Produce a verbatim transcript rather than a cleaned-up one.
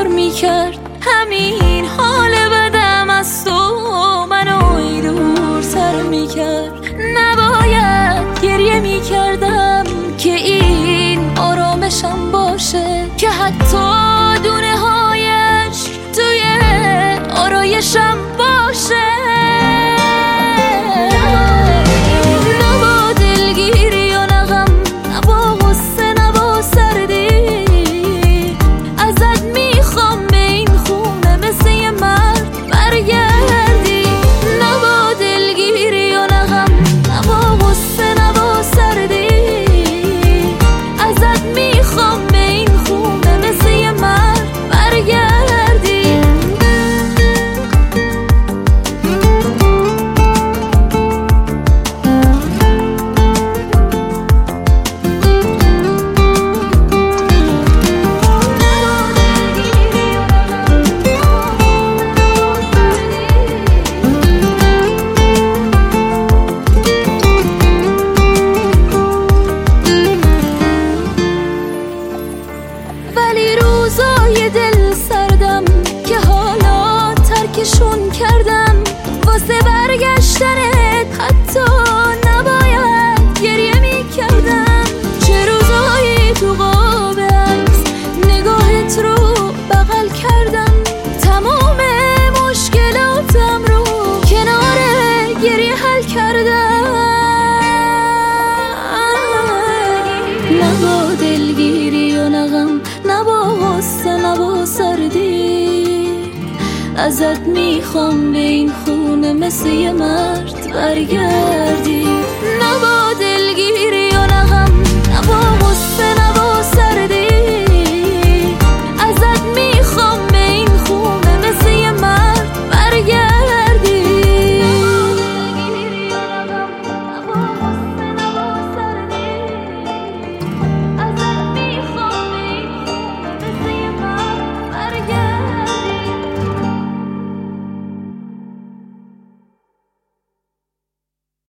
میکرد همین حال بدم از تو منو دورتر میکرد. نباید گریه میکردم که این آرامشم باشه، که حتی دونه هایش توی آرایشم باشه. نبا دلگیری و نغم، نبا غصه، نبا سردی، ازت میخوام به این خونه مثل یه مرد برگردی. نبا دلگیری و نغم، نبا غصه، نبا سردی، ازت میخوام به این خونه مثل یه مرد برگردی. ولی روزای دل سردم که حالا ترکشون کردم، واسه برگشتنت حتی نباید گریه میکردم. چه روزایی تو قاب عکس نگاهت رو بغل کردم، تمام مشکلاتم رو کنار گریه حل کردم. نبا دلگیری و نغم، نبا غصه، نبا سردی، ازت میخوام به این خونه مثل یه مرد برگردی. نبا دلگیری و نغم، نبا غصه، نبا